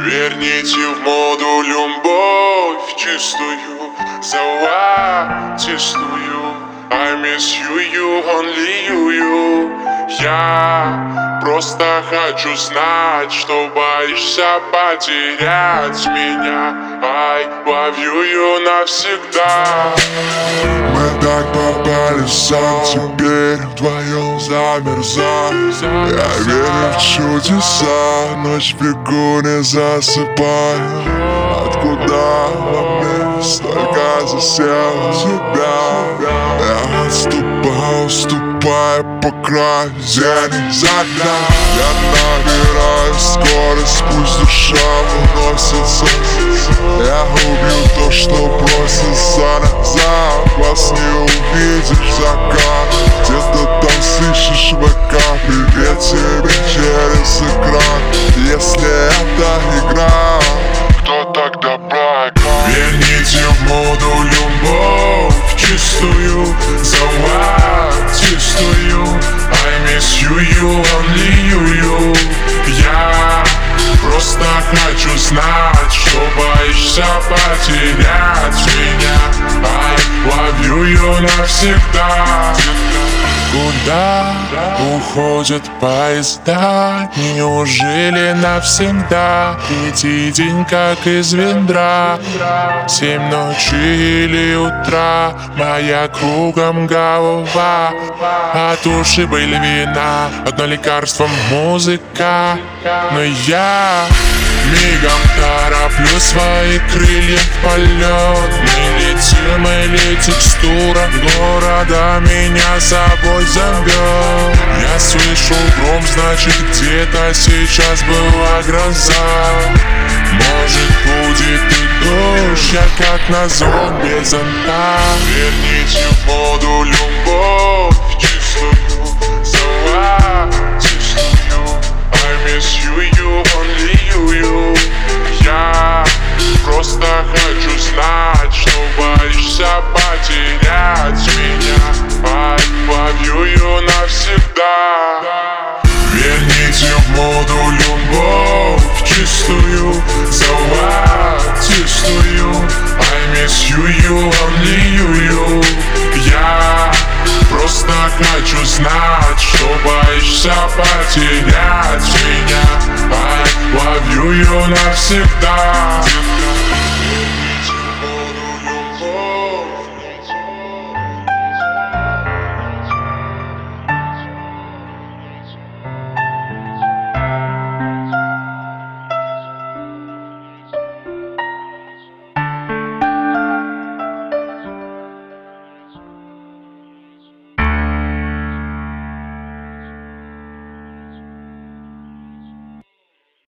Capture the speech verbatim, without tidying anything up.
Верните в моду любовь чистую, золотистую. I miss you, you, only you, you. Я просто хочу знать, что боишься потерять меня. I love you, you навсегда. Мы так попали сам, теперь вдвоем замерзаем. Я верю в чудеса, ночь в бегу не засыпаю. Откуда во мне столько засело тебя? Я отступаю, ступая по краю, день за днем. Я набираю скорость, пусть душа уносится. Я убью то, что бросится назад. Вас не увидишь закат. Где-то там слышишь ВК, привет тебе через экран. Если это игра, кто тогда брак? Верните в моду любовь чистую, золотистую. I miss you, you, only you, you. Я просто хочу знать, что боишься потерять меня. I love you, you навсегда. Куда уходят поезда? Неужели навсегда? Третий день как из ведра. Семь ночи или утра, моя кругом голова. От ушиба или вина, одно лекарство музыка. Но я мигом тороплю свои крылья в полет. Мы летим или текстура города меня с собой зовет. Я слышу гром, значит где-то сейчас была гроза. Может будет и дождь, я как на зон без зонта. Верните в моду любовь чистую, золотистую. I miss you, you, only you, you. Я просто хочу знать, что боишься потерять меня. I love you, you навсегда. Верните в моду любовь чистую, золотистую. I miss you, you, only you, you. Я просто хочу знать, что боишься потерять меня. I love you, you навсегда.